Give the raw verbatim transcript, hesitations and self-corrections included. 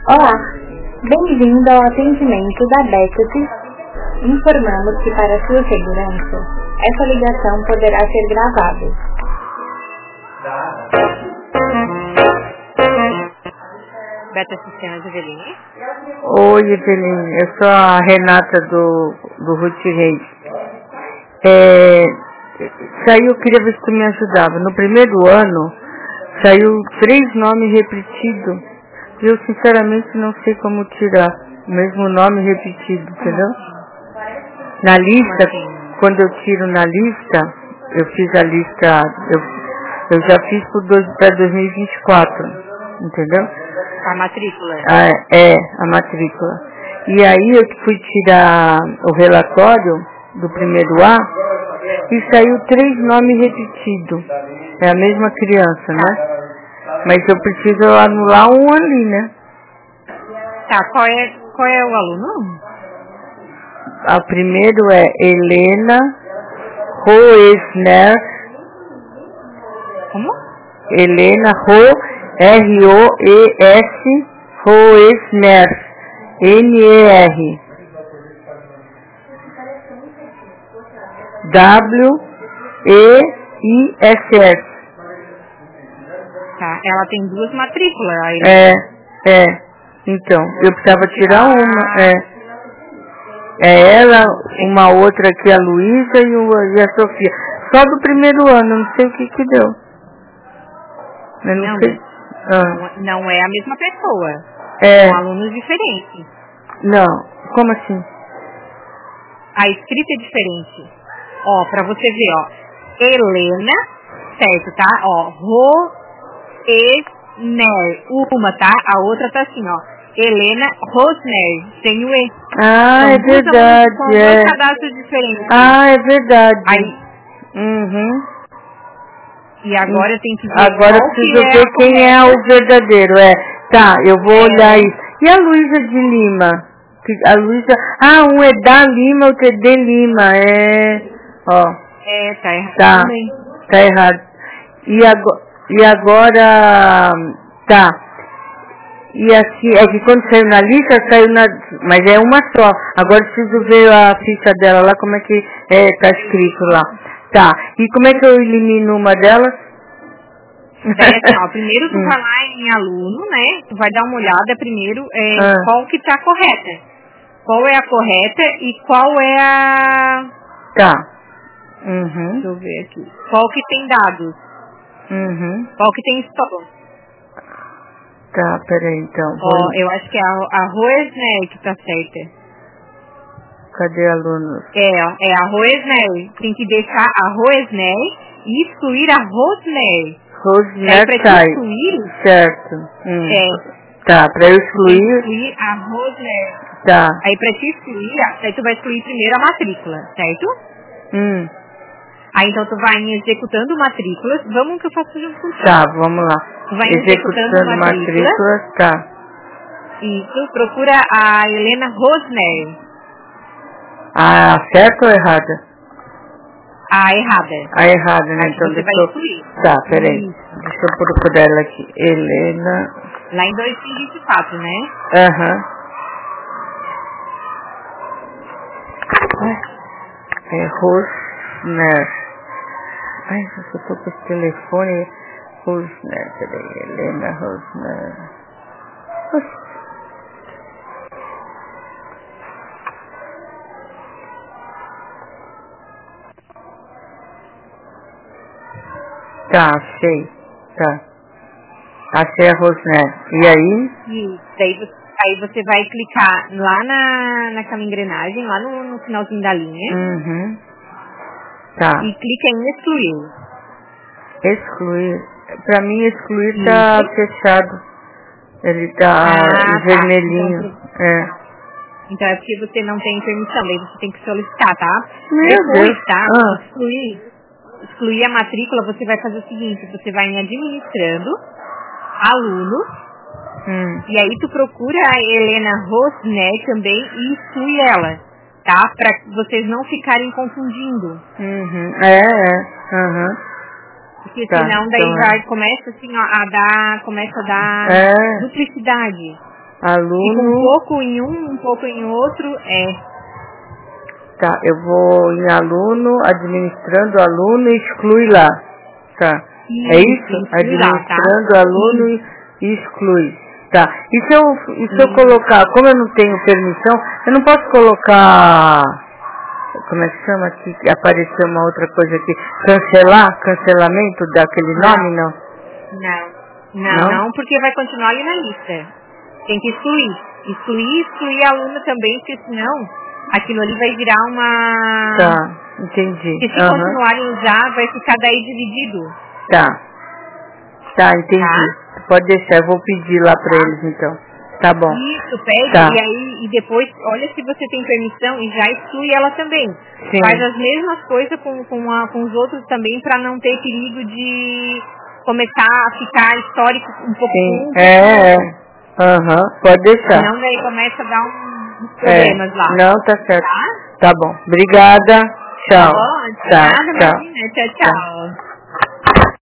Olá, bem-vindo ao atendimento da Beckett's. Informamos que para sua segurança, essa ligação poderá ser gravada. Beta Sistemas, Eveline. Oi, Eveline, eu sou a Renata do, do Ruth Reis. É, saiu, eu queria ver se tu me ajudava. No primeiro ano, saiu três nomes repetidos. E eu sinceramente não sei como tirar o mesmo nome repetido, entendeu? Na lista, quando eu tiro na lista, eu fiz a lista, eu, eu já fiz para dois mil e vinte e quatro, entendeu? A matrícula? Ah, é, a matrícula. E aí eu fui tirar o relatório do primeiro A e saiu três nomes repetidos. É a mesma criança, né? Mas eu preciso anular um ali, né? Tá, qual é, qual é o aluno? A primeiro é Helena Roesner. Como? Helena Ro, R O E S, Roesner, N E R. W E I S S. Tá, ela tem duas matrículas. Aí... É, é. Então, eu precisava tirar uma. É, é ela, uma outra aqui, a Luísa e, e a Sofia. Só do primeiro ano, não sei o que que deu. Eu não, não, sei. Ah. Não é a mesma pessoa. É. São alunos diferentes. Não, como assim? A escrita é diferente. Ó, pra você ver, ó. Helena, certo, tá? Ó, Ro... E-Ner, uma, tá? A outra tá assim, ó. Helena Rosner, sem o E. Ah, são é verdade. São é. dois cadastros diferentes. Ah, é verdade. Aí, uhum. E agora tem que ver agora qual preciso que é ver quem correta. é o verdadeiro. É. Tá, eu vou é. olhar isso. E a Luísa de Lima? A Luísa. Ah, um é da Lima, outro é de Lima. É. Ó. É, tá errado. Tá, também. tá errado. E agora. E agora, tá, e assim, é que quando saiu na lista, saiu na, mas é uma só, agora preciso ver a ficha dela lá, como é que é, tá escrito lá. Tá, e como é que eu elimino uma delas? Daí assim, ó, primeiro tu vai lá em aluno, né, tu vai dar uma olhada primeiro é, ah. qual que tá correta, qual é a correta e qual é a... Tá. Uhum. Deixa eu ver aqui, qual que tem dados. Uhum. Qual que tem história? Tá, peraí então. Ó, oh, eu acho que é a, a Roesner que tá certa. Cadê alunos? É, ó, é a Roesner. Tem que deixar a Roesner e excluir a Rosner. Rosner pra tá. excluir. Certo. Hum. É. Tá, pra eu excluir. excluir a Rosner. Tá. Aí pra te excluir, aí tu vai excluir primeiro a matrícula, certo? Hum. Aí então tu vai em executando matrículas. Vamos que eu faço junto contigo. Tá, vamos lá. Tu vai executando, executando matrículas. matrículas. Tá. Isso, procura a Helena Rosner. Ah, certo ou errada? A errada. A errada, né? Aí então você deixa vai eu... excluir. Tá, peraí. Isso. Deixa eu procurar ela aqui. Helena... Lá em dois mil e vinte e quatro, né? Aham. Uhum. É Rosner. Ai, eu só tô com esse telefone. Rosner, peraí, Helena Rosner. Tá, achei. Tá. Achei a Rosner. E aí? Isso. Daí você, aí você vai clicar lá na, naquela engrenagem, lá no, no finalzinho da linha. Uhum. Tá. E clica em excluir. Excluir. Pra mim, excluir Isso. tá fechado. Ele tá ah, vermelhinho. Tá. Então, é. então é porque você não tem permissão, daí você tem que solicitar, tá? Meu Depois, Deus. tá? Ah. Excluir, excluir a matrícula, você vai fazer o seguinte, você vai em administrando, aluno, hum. e aí tu procura a Helena Rosner também e exclui ela, tá? Pra vocês não ficarem confundindo. Uhum. É, é. Uhum. Porque tá, senão daí então vai, é. começa assim, ó, a dar, começa a dar é. duplicidade. Aluno. Fica um pouco em um, um pouco em outro, é. Tá, eu vou em aluno, administrando aluno e exclui lá. Tá. Sim, É isso? sim, Administrando lá, tá? aluno Sim. e exclui. Tá. E se eu, e se eu colocar, como eu não tenho permissão, eu não posso colocar, como é que chama aqui? Apareceu uma outra coisa aqui. Cancelar? Cancelamento daquele nome, não? Não. Não, Não? não, porque vai continuar ali na lista. Tem que excluir. Excluir e excluir a aluna também, porque senão aquilo ali vai virar uma... Tá, entendi. Porque se Uhum. continuarem a usar, vai ficar daí dividido. Tá. Tá, entendi. Tá? Pode deixar, eu vou pedir lá pra Tá. eles então. Tá bom. Isso, pede, Tá. e aí e depois, olha se você tem permissão e já exclui ela também. Sim. Faz as mesmas coisas com, com, a, com os outros também, para não ter perigo de começar a ficar histórico um pouco. Sim, um é, é. Aham, uhum. Pode deixar. Senão daí começa a dar um, uns problemas é. lá. Não, tá certo. Tá? Tá bom. Obrigada. Tchau. Tá bom? Tá, Nada, tchau. imagina. Tchau, tchau.